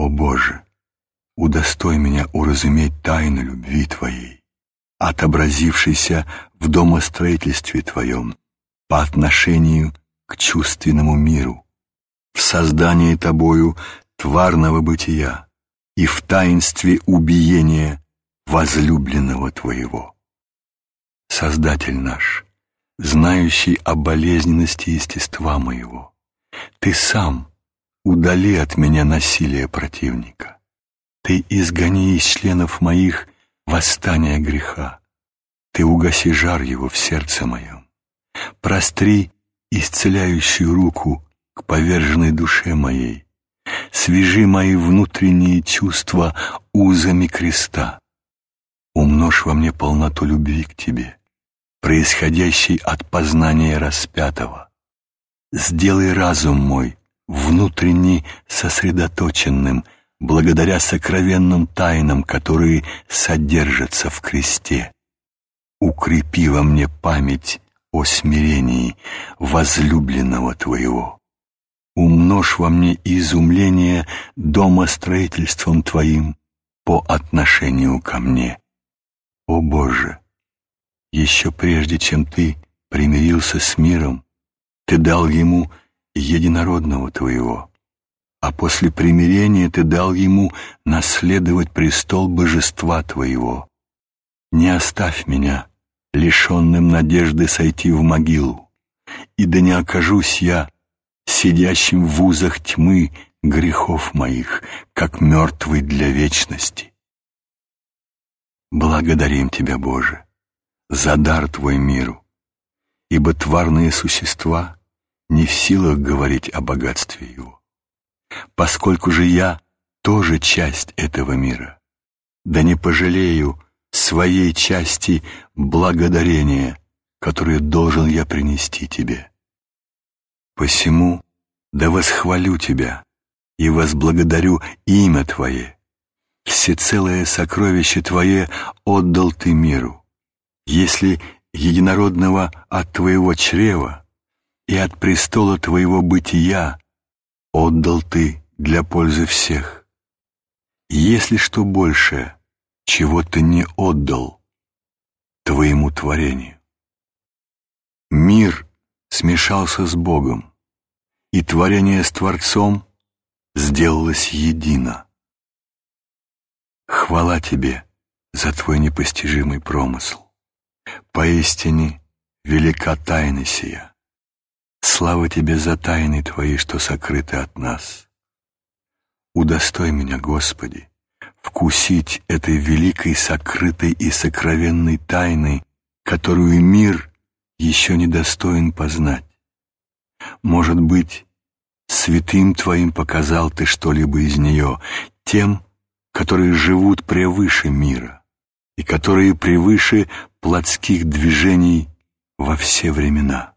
О Боже, удостой меня уразуметь тайну любви Твоей, отобразившейся в домостроительстве Твоем по отношению к чувственному миру, в создании Тобою тварного бытия и в таинстве убиения возлюбленного Твоего. Создатель наш, знающий о болезненности естества моего, Ты сам удали от меня насилие противника. Ты изгони из членов моих восстание греха. Ты угаси жар его в сердце моем. Простри исцеляющую руку к поверженной душе моей. Свяжи мои внутренние чувства узами креста. Умножь во мне полноту любви к Тебе, происходящей от познания распятого. Сделай разум мой внутренне сосредоточенным, благодаря сокровенным тайнам, которые содержатся в кресте. Укрепи во мне память о смирении возлюбленного Твоего. Умножь во мне изумление домостроительством Твоим по отношению ко мне. О Боже, еще прежде, чем Ты примирился с миром, Ты дал ему единородного Твоего, а после примирения Ты дал ему наследовать престол божества Твоего. Не оставь меня, лишенным надежды сойти в могилу, и да не окажусь я сидящим в узах тьмы грехов моих, как мертвый для вечности. Благодарим Тебя, Боже, за дар Твой миру, ибо тварные существа не в силах говорить о богатстве его. Поскольку же я тоже часть этого мира, да не пожалею своей части благодарения, которое должен я принести Тебе. Посему да восхвалю Тебя и возблагодарю имя Твое. Всецелое сокровище Твое отдал Ты миру. Если единородного от Твоего чрева и от престола Твоего бытия отдал Ты для пользы всех. Если что большее, чего Ты не отдал Твоему творению. Мир смешался с Богом, и творение с Творцом сделалось едино. Хвала Тебе за Твой непостижимый промысл. Поистине велика тайна сия. Слава Тебе за тайны Твои, что сокрыты от нас. Удостой меня, Господи, вкусить этой великой, сокрытой и сокровенной тайны, которую мир еще не достоин познать. Может быть, святым Твоим показал Ты что-либо из нее, тем, которые живут превыше мира и которые превыше плотских движений во все времена.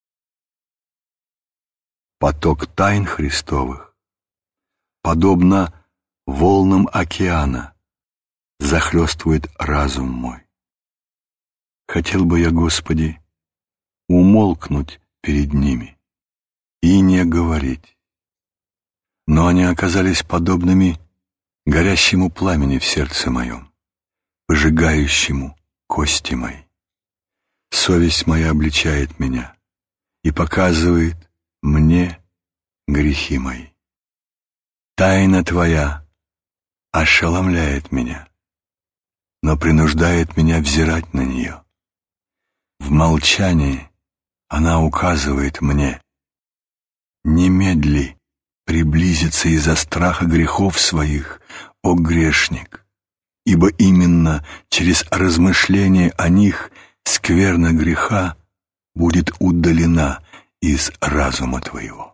Поток тайн Христовых, подобно волнам океана, захлестывает разум мой. Хотел бы я, Господи, умолкнуть перед ними и не говорить, но они оказались подобными горящему пламени в сердце моем, выжигающему кости мои. Совесть моя обличает меня и показывает мне грехи мои. Тайна Твоя ошеломляет меня, но принуждает меня взирать на нее. В молчании она указывает мне: немедли приблизиться из-за страха грехов своих, о грешник, ибо именно через размышление о них скверна греха будет удалена из разума Твоего.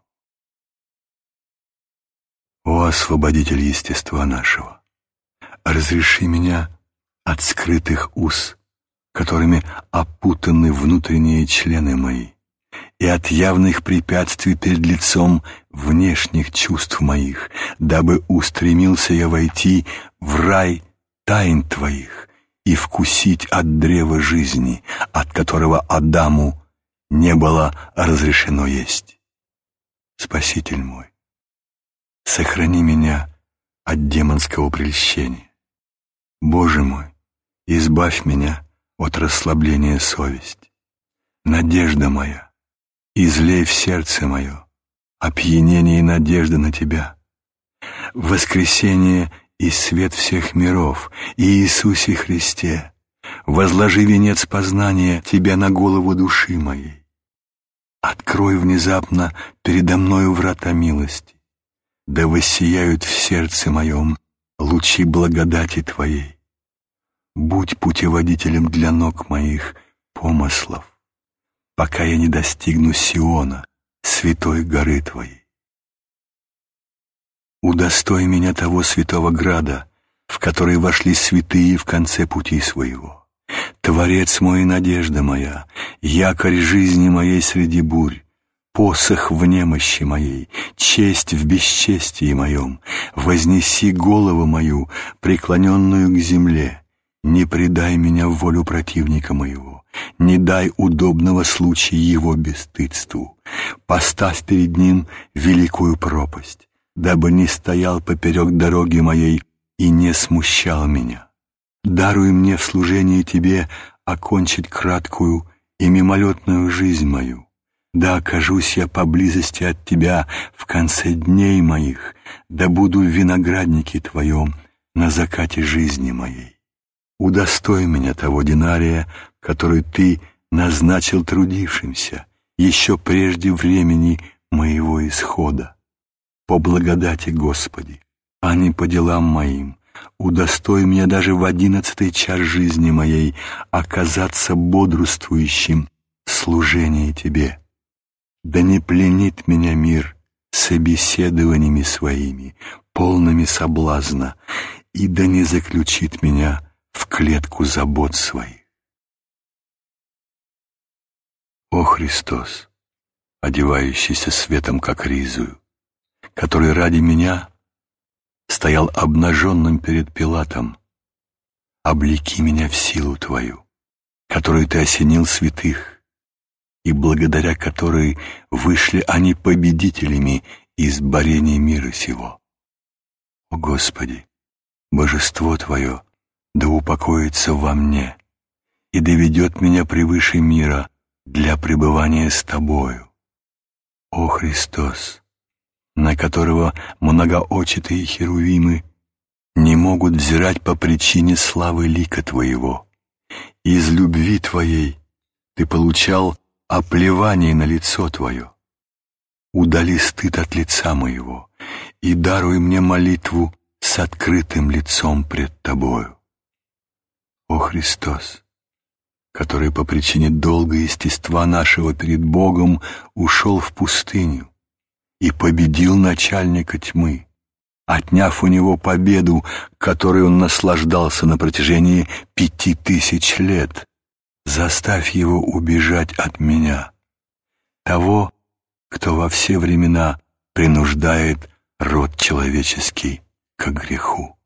О освободитель естества нашего, разреши меня от скрытых уз, которыми опутаны внутренние члены мои, и от явных препятствий перед лицом внешних чувств моих, дабы устремился я войти в рай тайн Твоих и вкусить от древа жизни, от которого Адаму не было разрешено есть. Спаситель мой, сохрани меня от демонского прельщения. Боже мой, избавь меня от расслабления совести. Надежда моя, излей в сердце мое опьянение и надежда на Тебя. Воскресение и свет всех миров, и Иисусе Христе, возложи венец познания Тебя на голову души моей. Открой внезапно передо мною врата милости, да воссияют в сердце моем лучи благодати Твоей. Будь путеводителем для ног моих помыслов, пока я не достигну Сиона, святой горы Твоей. Удостой меня того святого града, в который вошли святые в конце пути своего. Творец мой и надежда моя, якорь жизни моей среди бурь, посох в немощи моей, честь в бесчестии моем, вознеси голову мою, преклоненную к земле, не предай меня в волю противника моего, не дай удобного случая его бесстыдству, поставь перед ним великую пропасть, дабы не стоял поперек дороги моей и не смущал меня. Даруй мне в служении Тебе окончить краткую и мимолетную жизнь мою, да окажусь я поблизости от Тебя в конце дней моих, да буду в винограднике Твоем на закате жизни моей. Удостой меня того динария, который Ты назначил трудившимся еще прежде времени моего исхода. По благодати Господи, а не по делам моим, удостой меня даже в 11-й час жизни моей оказаться бодрствующим в служении Тебе. Да не пленит меня мир собеседованиями своими, полными соблазна, и да не заключит меня в клетку забот своих. О Христос, одевающийся светом, как ризую, который ради меня стоял обнаженным перед Пилатом, облеки меня в силу Твою, которую Ты осенил святых, и благодаря которой вышли они победителями из борения мира сего. О Господи, Божество Твое да упокоится во мне и доведет меня превыше мира для пребывания с Тобою. О Христос, на которого многоочитые херувимы не могут взирать по причине славы лика Твоего. Из любви Твоей Ты получал оплевание на лицо Твое. Удали стыд от лица моего и даруй мне молитву с открытым лицом пред Тобою. О Христос, который по причине долга естества нашего перед Богом ушел в пустыню и победил начальника тьмы, отняв у него победу, которой он наслаждался на протяжении 5000 лет, заставь его убежать от меня, того, кто во все времена принуждает род человеческий к греху.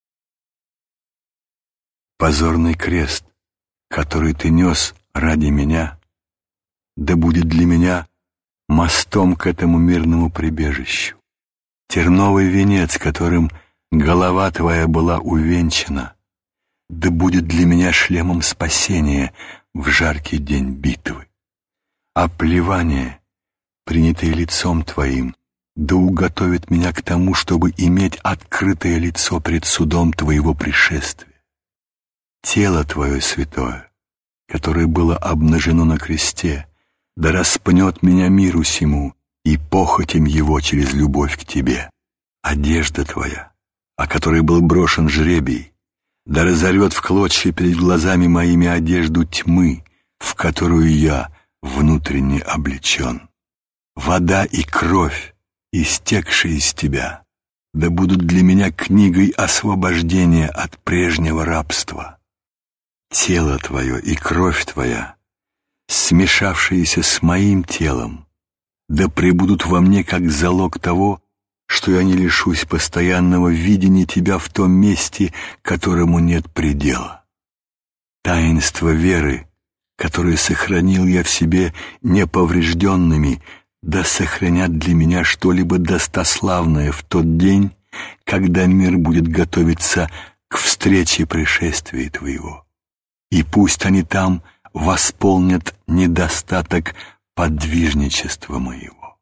Позорный крест, который Ты нес ради меня, да будет для меня мостом к этому мирному прибежищу. Терновый венец, которым голова Твоя была увенчана, да будет для меня шлемом спасения в жаркий день битвы. Оплевание, принятое лицом Твоим, да уготовит меня к тому, чтобы иметь открытое лицо пред судом Твоего пришествия. Тело Твое святое, которое было обнажено на кресте, да распнет меня миру сему и похотям его через любовь к Тебе. Одежда Твоя, о которой был брошен жребий, да разорвет в клочья перед глазами моими одежду тьмы, в которую я внутренне облечен. Вода и кровь, истекшие из Тебя, да будут для меня книгой освобождения от прежнего рабства. Тело Твое и кровь Твоя, смешавшиеся с моим телом, да пребудут во мне как залог того, что я не лишусь постоянного видения Тебя в том месте, которому нет предела. Таинство веры, которые сохранил я в себе неповрежденными, да сохранят для меня что-либо достославное в тот день, когда мир будет готовиться к встрече пришествия Твоего. И пусть они там восполнят недостаток подвижничества моего.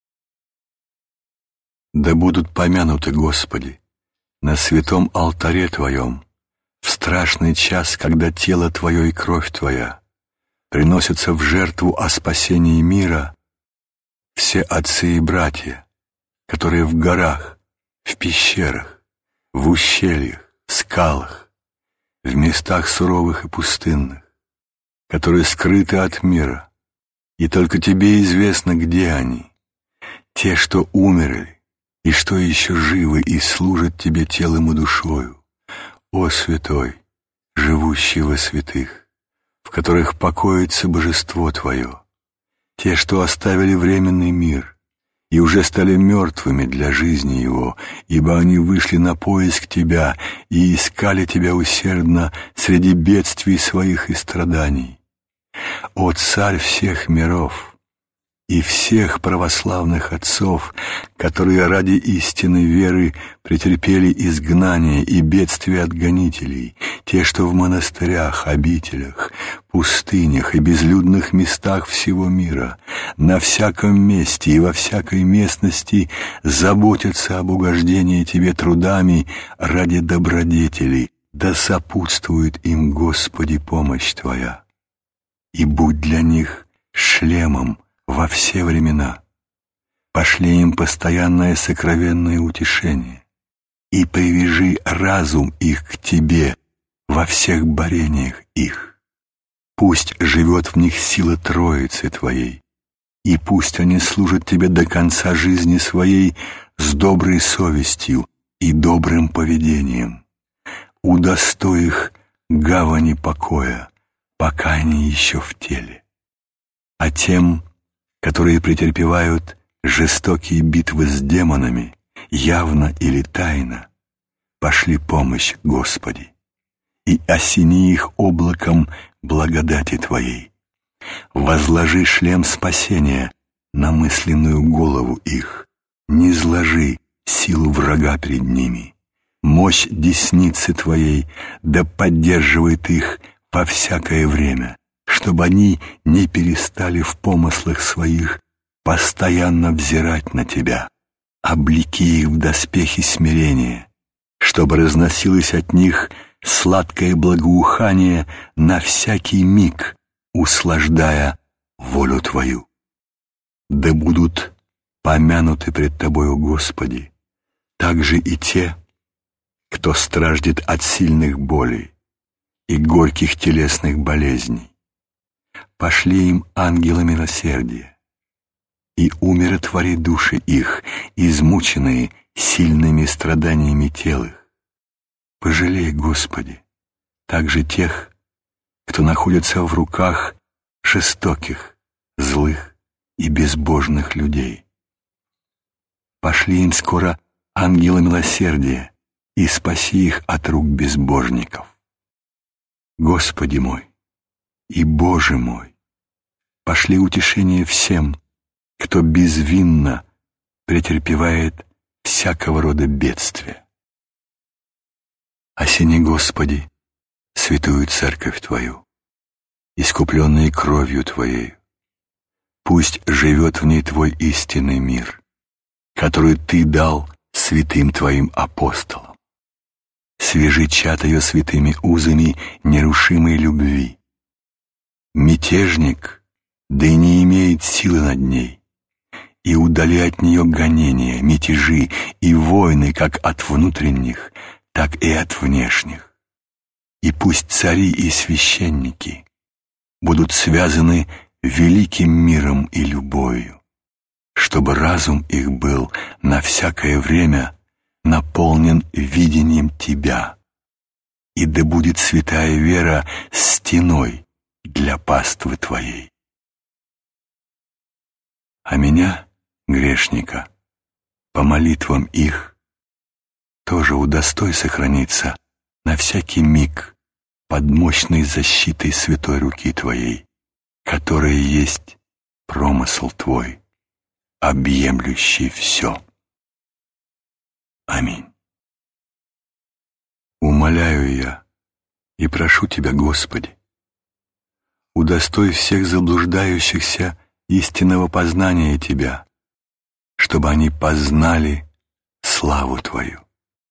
Да будут помянуты, Господи, на святом алтаре Твоем, в страшный час, когда тело Твое и кровь Твоя приносятся в жертву о спасении мира, все отцы и братья, которые в горах, в пещерах, в ущельях, скалах, в местах суровых и пустынных, которые скрыты от мира, и только Тебе известно, где они, те, что умерли, и что еще живы и служат Тебе телом и душою, о Святой, живущий во святых, в которых покоится Божество Твое, те, что оставили временный мир и уже стали мертвыми для жизни его, ибо они вышли на поиск Тебя и искали Тебя усердно среди бедствий своих и страданий. О Царь всех миров и всех православных отцов, которые ради истинной веры претерпели изгнание и бедствия от гонителей, те, что в монастырях, обителях, пустынях и безлюдных местах всего мира, на всяком месте и во всякой местности заботятся об угождении Тебе трудами ради добродетелей, да сопутствует им, Господи, помощь Твоя. И будь для них шлемом во все времена. Пошли им постоянное сокровенное утешение и привяжи разум их к Тебе во всех борениях их. Пусть живет в них сила Троицы Твоей, и пусть они служат Тебе до конца жизни своей с доброй совестью и добрым поведением. Удостой их гавани покоя, пока они еще в теле. А тем, которые претерпевают жестокие битвы с демонами, явно или тайно, пошли помощь, Господи, и осени их облаком благодати Твоей. Возложи шлем спасения на мысленную голову их, низложи силу врага пред ними. Мощь десницы Твоей да поддерживает их во всякое время, чтобы они не перестали в помыслах своих постоянно взирать на Тебя. Облеки их в доспехи смирения, чтобы разносилось от них сладкое благоухание на всякий миг, услаждая волю Твою. Да будут помянуты пред Тобою, Господи, также и те, кто страждет от сильных болей и горьких телесных болезней. Пошли им ангела милосердия и умиротвори души их, измученные сильными страданиями тел их. Пожалей, Господи, также тех, кто находится в руках жестоких, злых и безбожных людей. Пошли им скоро ангела милосердия и спаси их от рук безбожников. Господи мой и Боже мой, пошли утешение всем, кто безвинно претерпевает всякого рода бедствия. Осени, Господи, святую Церковь Твою, искупленные кровью Твоею. Пусть живет в ней Твой истинный мир, который Ты дал святым Твоим апостолам. Свяжи чад ее святыми узами нерушимой любви. Мятежник, да и не имеет силы над ней, и удали от нее гонения, мятежи и войны как от внутренних, так и от внешних. И пусть цари и священники будут связаны великим миром и любовью, чтобы разум их был на всякое время наполнен видением Тебя, и да будет святая вера стеной для паствы Твоей. А меня, грешника, по молитвам их, тоже удостой сохраниться на всякий миг под мощной защитой святой руки Твоей, которая есть промысл Твой, объемлющий все. Аминь. Умоляю я и прошу Тебя, Господи, удостой всех заблуждающихся истинного познания Тебя, чтобы они познали славу Твою.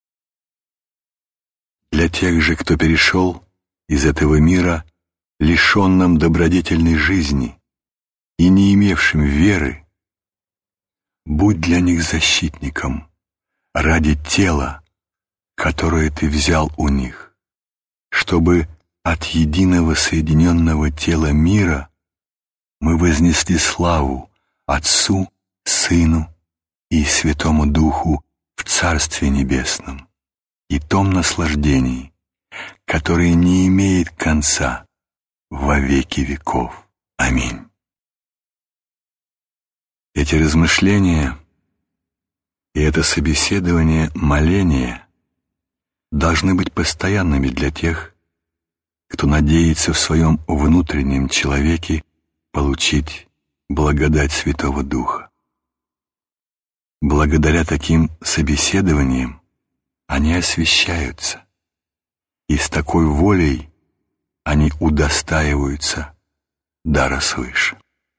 Для тех же, кто перешел из этого мира, лишенным добродетельной жизни и не имевшим веры, будь для них защитником ради тела, которое Ты взял у них, чтобы от единого соединенного тела мира мы вознесли славу Отцу, Сыну и Святому Духу в Царстве Небесном и том наслаждении, которое не имеет конца во веки веков. Аминь. Эти размышления и это собеседование моления должны быть постоянными для тех, кто надеется в своем внутреннем человеке получить благодать Святого Духа. Благодаря таким собеседованиям они освящаются, и с такой волей они удостаиваются дара свыше.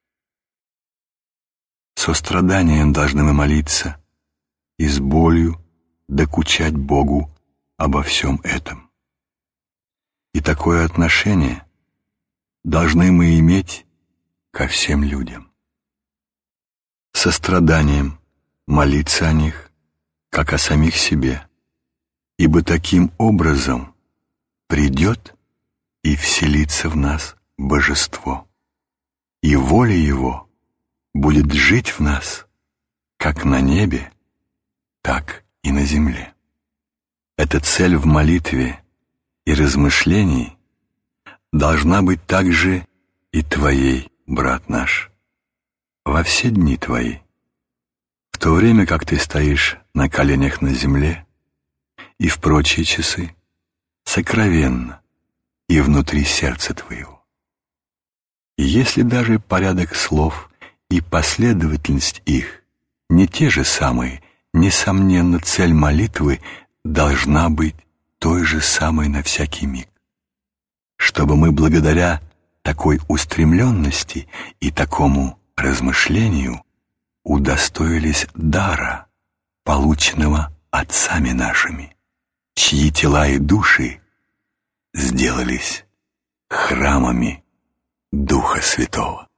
Со страданием должны мы молиться и с болью докучать Богу обо всем этом. И такое отношение должны мы иметь ко всем людям. Со страданием молиться о них, как о самих себе, ибо таким образом придет и вселится в нас Божество, и воля Его будет жить в нас как на небе, так и на земле. Эта цель в молитве и размышлении должна быть также и твоей, брат наш, во все дни твои, в то время как ты стоишь на коленях на земле и в прочие часы, сокровенно и внутри сердца твоего. И если даже порядок слов и последовательность их не те же самые, несомненно, цель молитвы должна быть той же самой на всякий миг, чтобы мы благодаря такой устремленности и такому размышлению удостоились дара, полученного отцами нашими, чьи тела и души сделались храмами Духа Святого.